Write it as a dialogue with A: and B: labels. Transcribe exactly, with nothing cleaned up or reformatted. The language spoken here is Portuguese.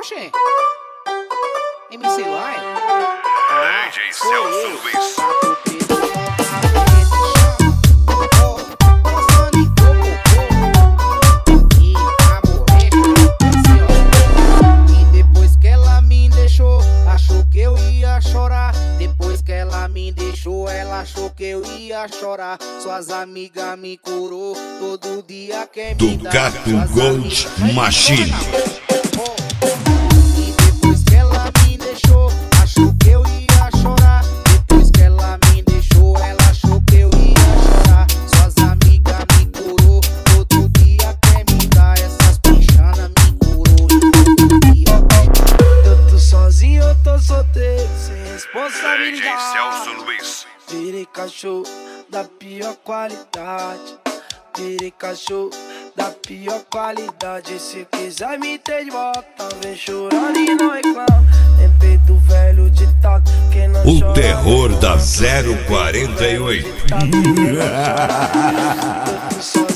A: Oxê. M C Lai?
B: D J Celso Luiz.
A: E depois que ela me deixou, achou que eu ia chorar. Depois que ela me deixou, ela achou que eu ia chorar. Suas amigas me curou, todo dia quer me dar.
C: Ducato Gold Machine.
A: E depois que ela me deixou, achou que eu ia chorar. Depois que ela me deixou, ela achou que eu ia chorar. Suas amigas me curou, todo dia quer me dar. Essas pichanas me curou e todo dia quer.
D: Eu tô sozinho, eu tô solteiro, sem
B: D J
D: responsabilidade.
B: Celso Luiz.
D: Virei cachorro da pior qualidade. Virei cachorro da pior qualidade. Se quiser me ter de volta, vem chorando e não reclama. Lembrei do velho ditado, quem não
C: O
D: chora,
C: terror
D: não
C: da
D: chora.
C: zero quarenta e oito.
D: Eu tô sozinho,